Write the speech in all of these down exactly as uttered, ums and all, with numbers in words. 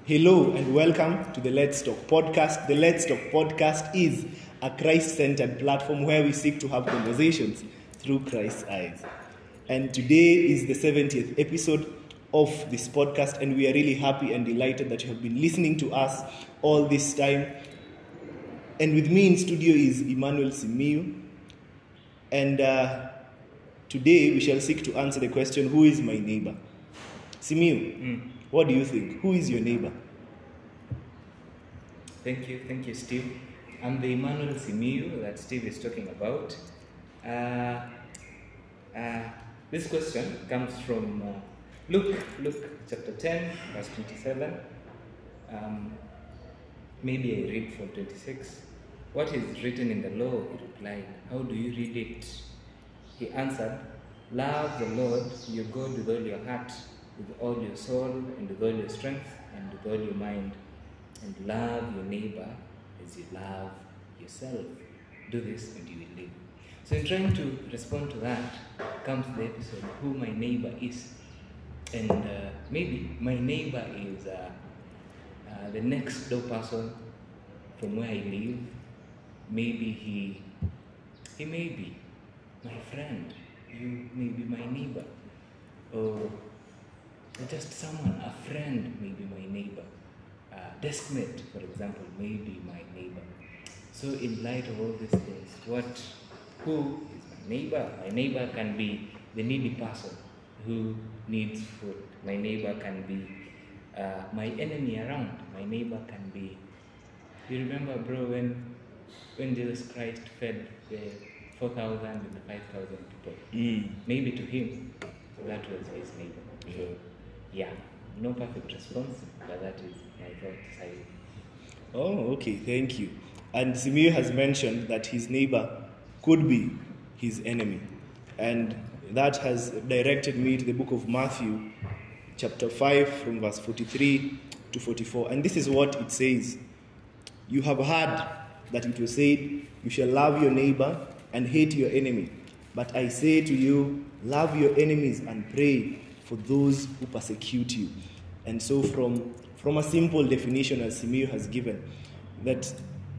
Hello and welcome to the Let's Talk podcast. The Let's Talk podcast is a Christ-centered platform where we seek to have conversations through Christ's eyes. And today is the seventieth episode of this podcast, and we are really happy and delighted that you have been listening to us all this time. And with me in studio is Emmanuel Simiyu, and uh, today we shall seek to answer the question, who is my neighbor? Simiyu, mm. What do you think? Who is your neighbor? Thank you, thank you, Steve. I'm the Emmanuel Simiyu that Steve is talking about. Uh, uh, this question comes from uh, Luke, Luke chapter ten, verse twenty-seven. Um, maybe I read from twenty-six. What is written in the law? He replied. How do you read it? He answered, love the Lord your God with all your heart, with all your soul, and with all your strength, and with all your mind, and love your neighbor as you love yourself. Do this and you will live. So in trying to respond to that comes the episode, who my neighbor is. And uh, maybe my neighbor is uh, uh, the next door person from where I live. Maybe he, he may be my friend. You may be my neighbor. Or just someone, a friend may be my neighbor. A deskmate, for example, may be my neighbor. So in light of all these things, what, who is my neighbor? My neighbor can be the needy person who needs food. My neighbor can be uh, my enemy around. My neighbor can be, you remember, bro, when when Jesus Christ fed the four thousand and the five thousand people? Mm. Maybe to him, that was his neighbor. So, yeah, no perfect response, but that is my thought. Oh, okay, thank you. And Simiyu has mentioned that his neighbor could be his enemy. And that has directed me to the book of Matthew, chapter five, from verse forty-three to forty-four. And this is what it says. You have heard that it was said, you shall love your neighbor and hate your enemy. But I say to you, love your enemies and pray for those who persecute you. And so from, from a simple definition as Simiyu has given, that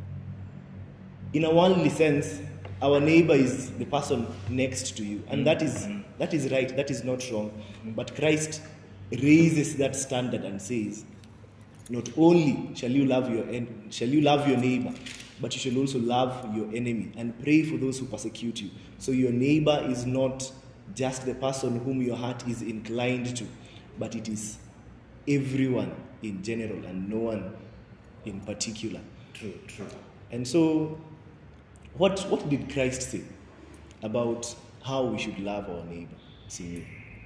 in a worldly sense, our neighbor is the person next to you. And that is, that is right, that is not wrong. But Christ raises that standard and says, not only shall you love your en- shall you love your neighbor, but you shall also love your enemy and pray for those who persecute you. So your neighbor is not just the person whom your heart is inclined to, but it is everyone in general and no one in particular. True, true. And so, what what did Christ say about how we should love our neighbor? See.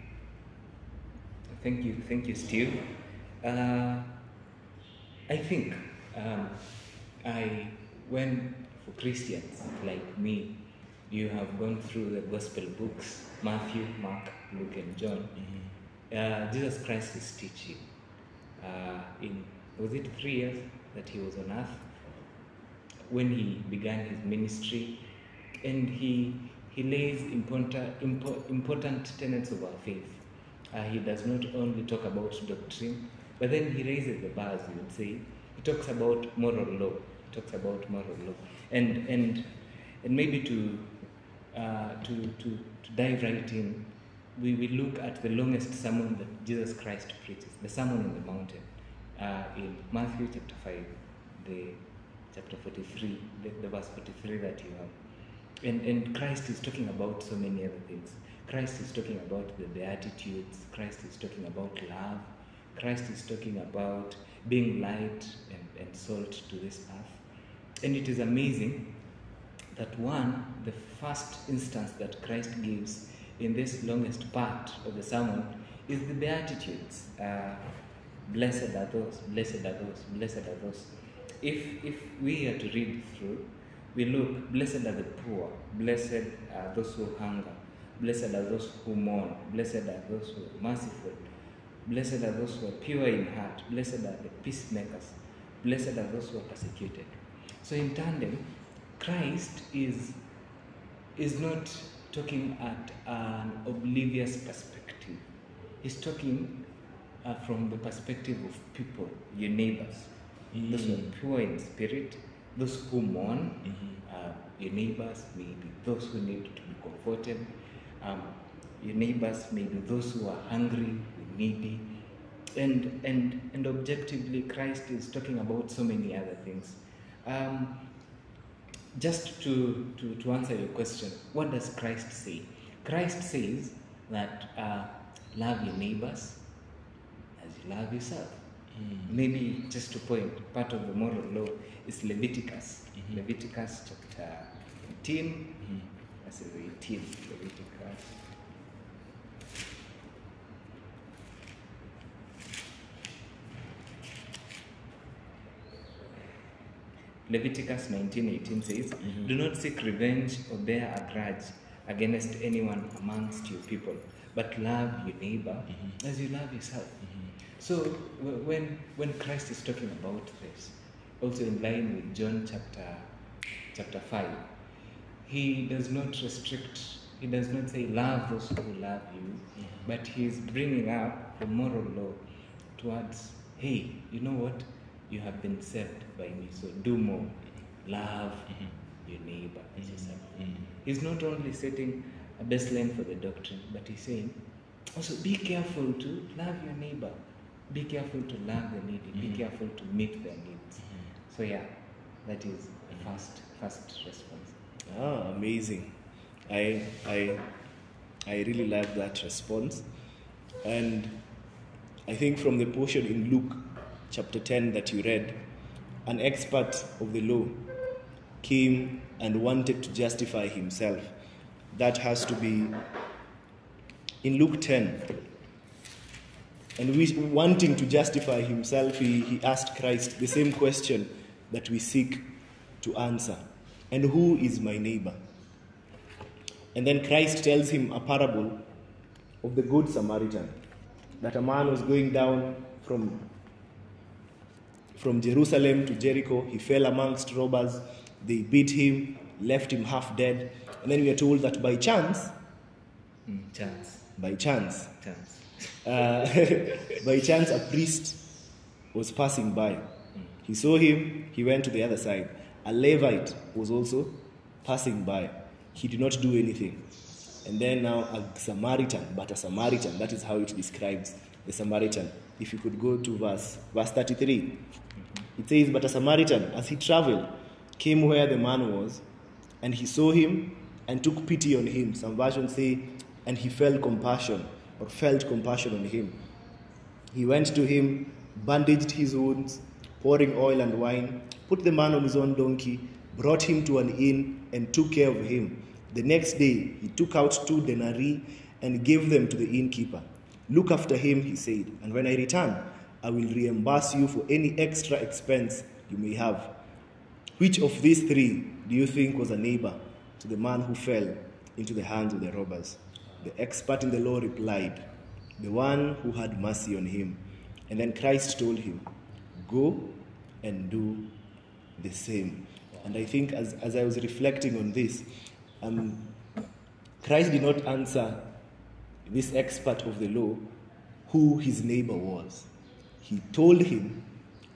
Thank you, thank you, Steve. Uh, I think um, I, when for Christians like me, you have gone through the gospel books, Matthew, Mark, Luke, and John. Mm-hmm. Uh, Jesus Christ is teaching. Uh, in was it three years that he was on earth when he began his ministry, and he he lays important impo- important tenets of our faith. Uh, he does not only talk about doctrine, but then he raises the bars, you would say. He talks about moral law. He talks about moral law. And and and maybe to uh, to, to to dive right in, we will look at the longest sermon that Jesus Christ preaches, the Sermon on the Mountain, uh, in Matthew chapter five, the chapter forty-three, the, the verse forty-three that you have. And and Christ is talking about so many other things. Christ is talking about the Beatitudes. Christ is talking about love. Christ is talking about being light and, and salt to this earth. And it is amazing that one, the first instance that Christ gives in this longest part of the sermon is the Beatitudes. Uh, blessed are those, blessed are those, blessed are those. If, if we are to read through, we look, blessed are the poor, blessed are those who hunger, blessed are those who mourn, blessed are those who are merciful, blessed are those who are pure in heart, blessed are the peacemakers, blessed are those who are persecuted. So in tandem, Christ is, is not talking at an oblivious perspective. He's talking uh, from the perspective of people, your neighbors, Mm. those who are pure in spirit, those who mourn, Mhm. uh, your neighbors, maybe those who need to be comforted, um, your neighbors, maybe those who are hungry, needy, and and and objectively, Christ is talking about so many other things. Um, just to, to, to answer your question, what does Christ say? Christ says that uh, love your neighbors as you love yourself. Mm. Maybe just to point, part of the moral law is Leviticus. Mhm. Leviticus chapter eighteen, Mhm. that's eighteen, Leviticus. Leviticus nineteen eighteen says, Mhm. do not seek revenge or bear a grudge against anyone amongst your people, but love your neighbor Mhm. as you love yourself. Mhm. So w- when when Christ is talking about this, also in line with John chapter chapter five, he does not restrict. He does not say love those who love you, Mhm. but he is bringing up the moral law towards, hey, you know what? You have been saved by me, so do more. Love Mhm. your neighbor as yourself. Mhm. He's not only setting a baseline for the doctrine, but he's saying, also be careful to love your neighbor. Be careful to love the needy. Be Mhm. careful to meet their needs. Mhm. So yeah, that is the first first response. Ah, amazing. I, I, I really love that response. And I think from the portion in Luke chapter ten that you read, an expert of the law came and wanted to justify himself. That has to be in Luke ten. And we, wanting to justify himself, he, he asked Christ the same question that we seek to answer. And who is my neighbor? And then Christ tells him a parable of the Good Samaritan, that a man was going down from, from Jerusalem to Jericho. He fell amongst robbers. They beat him, left him half dead. And then we are told that by chance, Mm, chance, by chance, chance. uh, by chance a priest was passing by. He saw him, he went to the other side. A Levite was also passing by. He did not do anything. And then now a Samaritan, but a Samaritan, that is how it describes the Samaritan. If you could go to verse, verse thirty-three, it says, but a Samaritan, as he traveled, came where the man was, and he saw him and took pity on him. Some versions say, and he felt compassion, or felt compassion on him. He went to him, bandaged his wounds, pouring oil and wine, put the man on his own donkey, brought him to an inn, and took care of him. The next day, he took out two denarii and gave them to the innkeeper. Look after him, he said, and when I return, I will reimburse you for any extra expense you may have. Which of these three do you think was a neighbor to the man who fell into the hands of the robbers? The expert in the law replied, the one who had mercy on him. And then Christ told him, go and do the same. And I think as, as I was reflecting on this, um, Christ did not answer this expert of the law who his neighbor was. He told him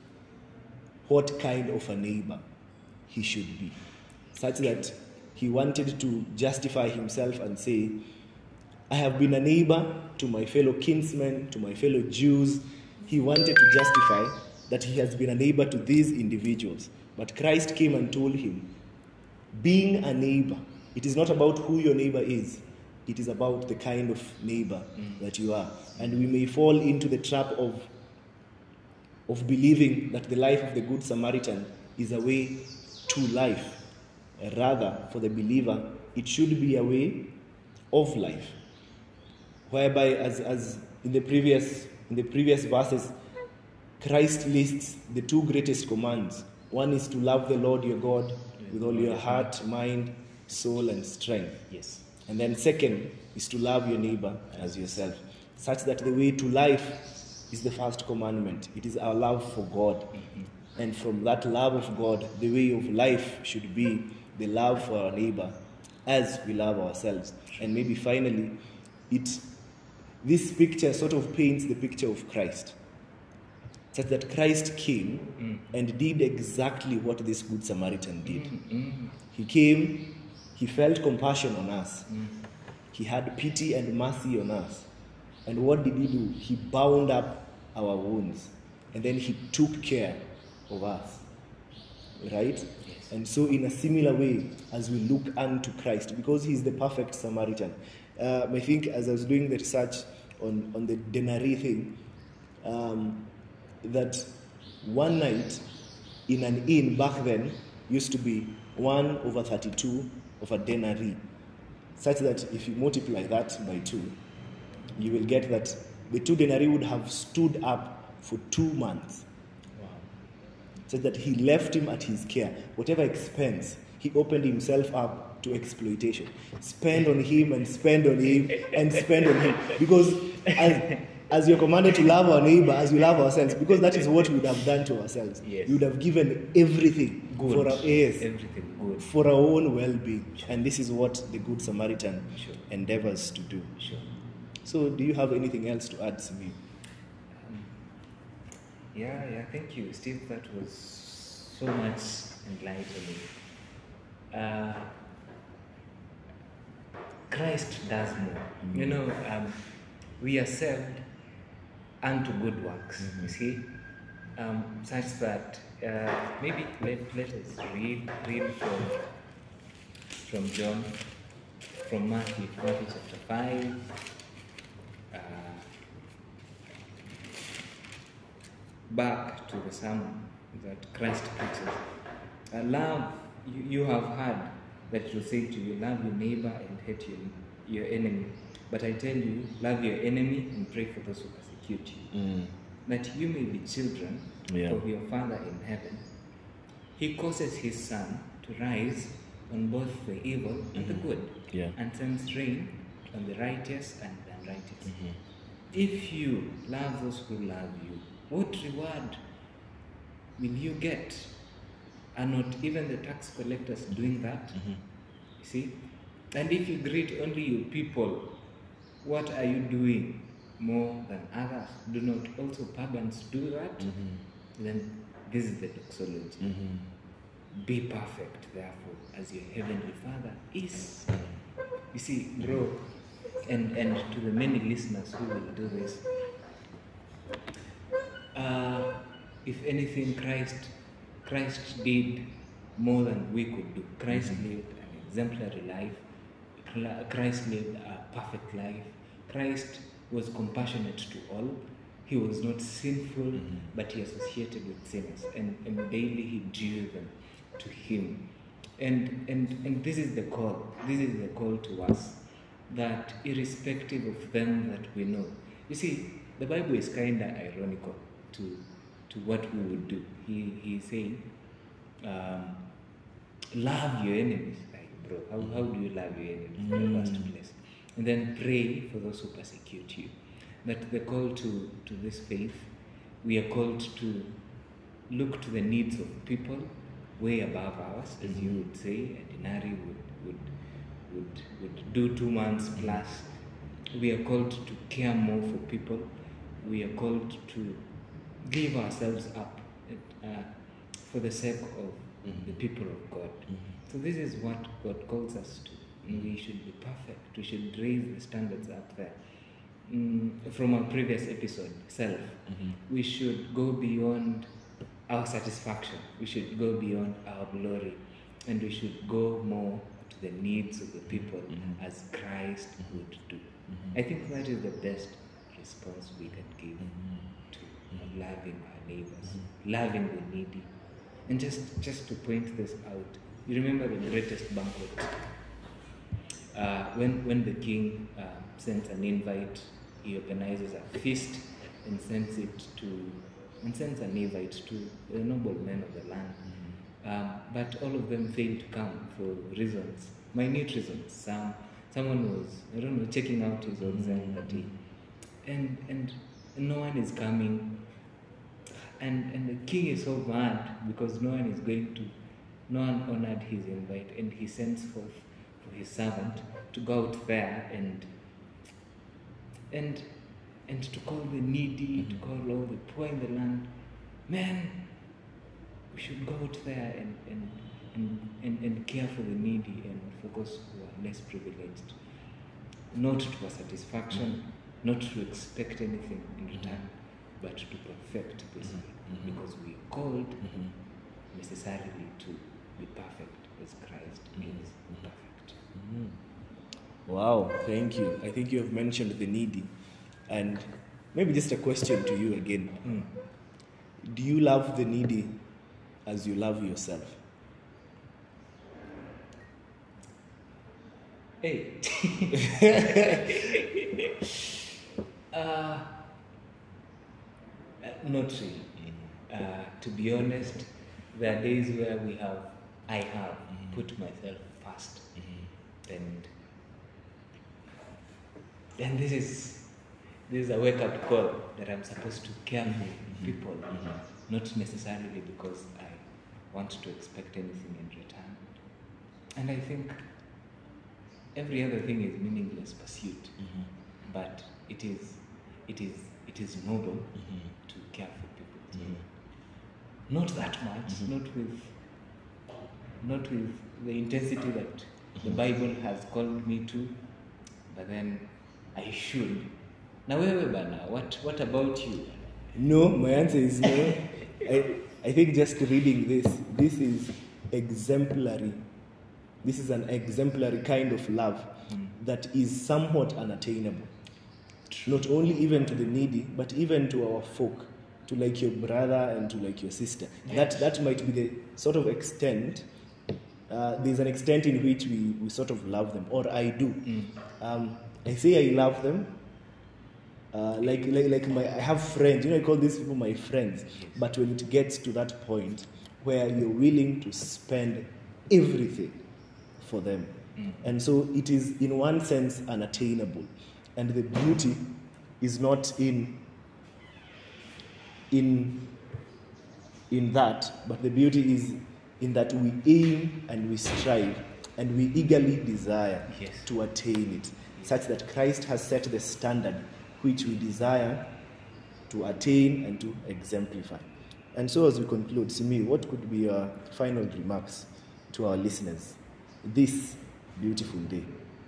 what kind of a neighbor he should be, such that he wanted to justify himself and say, I have been a neighbor to my fellow kinsmen, to my fellow Jews. He wanted to justify that he has been a neighbor to these individuals. But Christ came and told him, being a neighbor, it is not about who your neighbor is. It is about the kind of neighbor mm. that you are. And we may fall into the trap of, of believing that the life of the Good Samaritan is a way to life. Rather, for the believer, it should be a way of life. Whereby, as, as in the previous in the previous verses, Christ lists the two greatest commands. One is to love the Lord your God with all your heart, mind, soul, and strength. Yes. And then second is to love your neighbor as yourself. Such that the way to life is the first commandment. It is our love for God. Mm-hmm. And from that love of God, the way of life should be the love for our neighbor as we love ourselves. And maybe finally, it this picture sort of paints the picture of Christ. Such that Christ came Mm. and did exactly what this Good Samaritan did. Mm. He came, he felt compassion on us. Mm. He had pity and mercy on us. And what did he do? He bound up our wounds. And then he took care of us. Right? Yes. And so in a similar way, as we look unto Christ, because he's the perfect Samaritan. Uh, I think as I was doing the research on, on the denarii thing, um, that one night in an inn back then used to be one over thirty-two of a denarii, such that if you multiply that by two, you will get that the two denarii would have stood up for two months. Wow. So that he left him at his care. Whatever expense, he opened himself up to exploitation. Spend on him and spend on him and spend on him. Because as, as you're commanded to love our neighbor as we love ourselves, because that is what we would have done to ourselves. Yes. We would have given everything Good. for our yes, Everything good. for our own well-being. And this is what the Good Samaritan Sure. endeavors to do. Sure. So do you have anything else to add, Simi? Um, yeah, yeah, thank you, Steve. That was so much enlightening. Uh, Christ does more. You know, um, we are saved unto good works, Mhm. you see, um, such that uh, maybe let, let us read, read from, from John, from Matthew, Matthew chapter five. Uh, back to the sermon that Christ preaches. Uh, love, you, you have heard that it will say to you, love your neighbor and hate your, your enemy. But I tell you, love your enemy and pray for those who persecute you, Mm. that you may be children Yeah. of your Father in heaven. He causes his sun to rise on both the evil and the Mhm. good, Yeah. and sends rain on the righteous and the unrighteous. Mhm. If you love those who love you, what reward will you get? Are not even the tax collectors doing that? Mhm. You see? And if you greet only your people, what are you doing more than others? Do not also pagans do that? Mhm. Then this is the doxology. Mhm. Be perfect, therefore, as your heavenly Father is. You see, bro, and, and to the many listeners who will do this, uh, if anything, Christ, Christ did more than we could do. Christ Mhm. lived an exemplary life. Cla- Christ lived a perfect life. Christ was compassionate to all. He was not sinful, Mhm. but he associated with sinners, and, and daily he drew them to him. And, and, and this is the call. This is the call to us, that irrespective of them that we know. You see, the Bible is kind of ironical to, to what we would do. He, he's saying, um, love your enemies. Like, bro, how, how do you love your enemies in the first Mm. place? And then pray for those who persecute you. That the call to, to this faith, we are called to look to the needs of people way above ours, as you would say. A denarii would, would, would, would do two months plus. We are called to care more for people. We are called to give ourselves up uh, for the sake of Mhm. the people of God. Mhm. So this is what God calls us to. And we should be perfect. We should raise the standards up there. Mm, from our previous episode, self, Mhm. we should go beyond our satisfaction. We should go beyond our glory. And we should go more to the needs of the people Mhm. as Christ would do. Mhm. I think that is the best response we can give Mhm. to loving our neighbors, loving the needy. And just, just to point this out, you remember the greatest banquet? Uh, when, when the king uh, sends an invite, he organizes a feast and sends it to, and sends an invite to the noble men of the land. Um, but all of them failed to come for reasons, minute reasons. Some, someone was, I don't know, checking out his own sanity. And, and no one is coming. And, and the king is so mad because no one is going to, no one honored his invite, and he sends forth for his servant to go out there and, and and to call the needy, to call all the poor in the land. Man, we should go out there and, and, and, and, and care for the needy and for those who are less privileged. Not to a satisfaction, not to expect anything in return, but to perfect this way. Because we are called necessarily to be perfect as Christ is perfect. Wow, thank you. I think you have mentioned the needy. And maybe just a question to you again. Mm. Do you love the needy as you love yourself? Hey. uh, uh, not really. Uh, to be honest, there are days where we have, I have mm-hmm. put myself first, mm-hmm. and and this is this is a wake-up call that I'm supposed to care for mm-hmm. people, mm-hmm. not necessarily because I want to expect anything in return. And I think every other thing is meaningless pursuit, mm-hmm. but it is it is it is noble mm-hmm. to care for people. Mm-hmm. Not that much, mm-hmm. not with not with the intensity that mm-hmm. the Bible has called me to, but then I should. Now, wewe bana, what what about you? No, my answer is no. I, I think just reading this, this is exemplary. This is an exemplary kind of love mm. that is somewhat unattainable. Not only even to the needy, but even to our folk, to like your brother and to like your sister. Yes. That that might be the sort of extent. Uh, there's an extent in which we, we sort of love them, or I do. Mm. Um, I say I love them. Uh, like like like my I have friends. You know, I call these people my friends. Yes. But when it gets to that point where you're willing to spend everything for them, mm. and so it is in one sense unattainable, and the beauty is not in in in that, but the beauty is in that we aim and we strive and we eagerly desire yes. to attain it, such that Christ has set the standard which we desire to attain and to exemplify. And so as we conclude, Simi, what could be your final remarks to our listeners this beautiful day?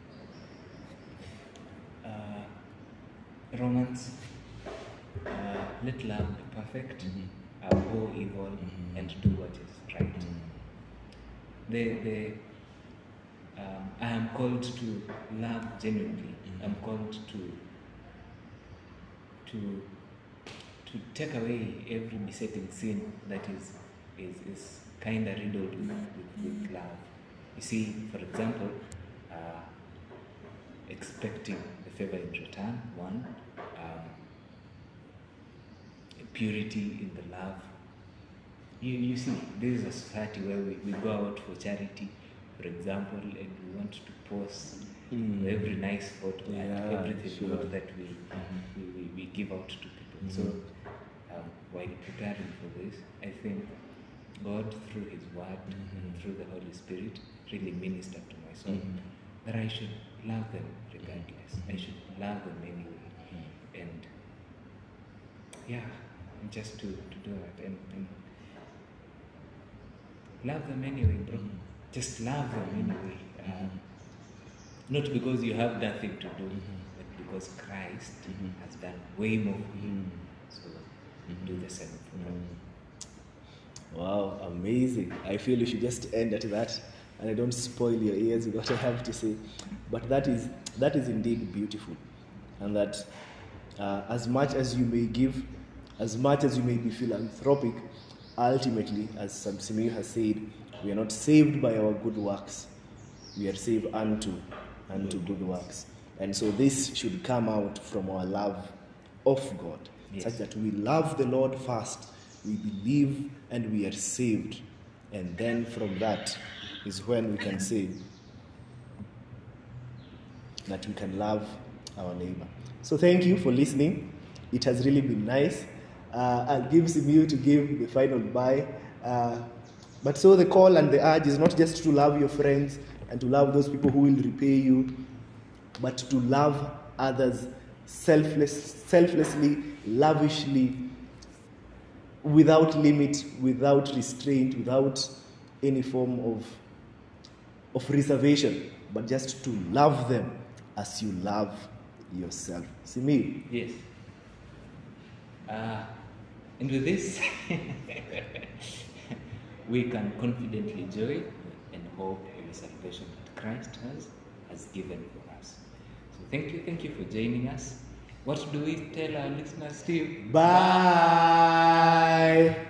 Uh, Romans, uh, let love be perfect, mm-hmm. abhor evil, mm-hmm. and do what is right. Mm-hmm. The, the, um, I am called to love genuinely. Mm-hmm. I'm called to to to take away every besetting sin that is is, is kind of riddled with, with, with love. You see, for example, uh, expecting the favor in return, one, um, purity in the love. You, you see, this is a society where we, we go out for charity, for example, and we want to post mm. every nice photo yeah, and everything sure. good that we, mm-hmm. we, we, we give out to people. Mm-hmm. So, um, while preparing for this, I think God, through His Word, mm-hmm. through the Holy Spirit, really ministered to my soul mm-hmm. that I should love them regardless. Mm-hmm. I should love them anyway. Mm-hmm. And yeah, just to, to do that and, and love them anyway, bro. Mm-hmm. Just love them anyway. Um, mm-hmm. Not because you have nothing to do, mm-hmm. but because Christ mm-hmm. has done way more for you. Mm-hmm. So mm-hmm. do the same for them. Mm-hmm. Wow, amazing. I feel you should just end at that, and I don't spoil your ears with what I have to say. But that is that is indeed beautiful, and that uh, as much as you may give, as much as you may be philanthropic, ultimately, as Samsimiyu has said, we are not saved by our good works. We are saved unto unto good works. And so this should come out from our love of God, yes. such that we love the Lord first, we believe, and we are saved. And then from that is when we can say that we can love our neighbor. So thank you for listening. It has really been nice. Uh, I'll give Simiyu to give the final bye. Uh, but so the call and the urge is not just to love your friends and to love those people who will repay you, but to love others selfless, selflessly, lavishly, without limit, without restraint, without any form of, of reservation, but just to love them as you love yourself. Simi? Yes. Uh, and with this, we can confidently joy and hope in the salvation that Christ has, has given for us. So thank you, thank you for joining us. What do we tell our listeners, Steve? Bye.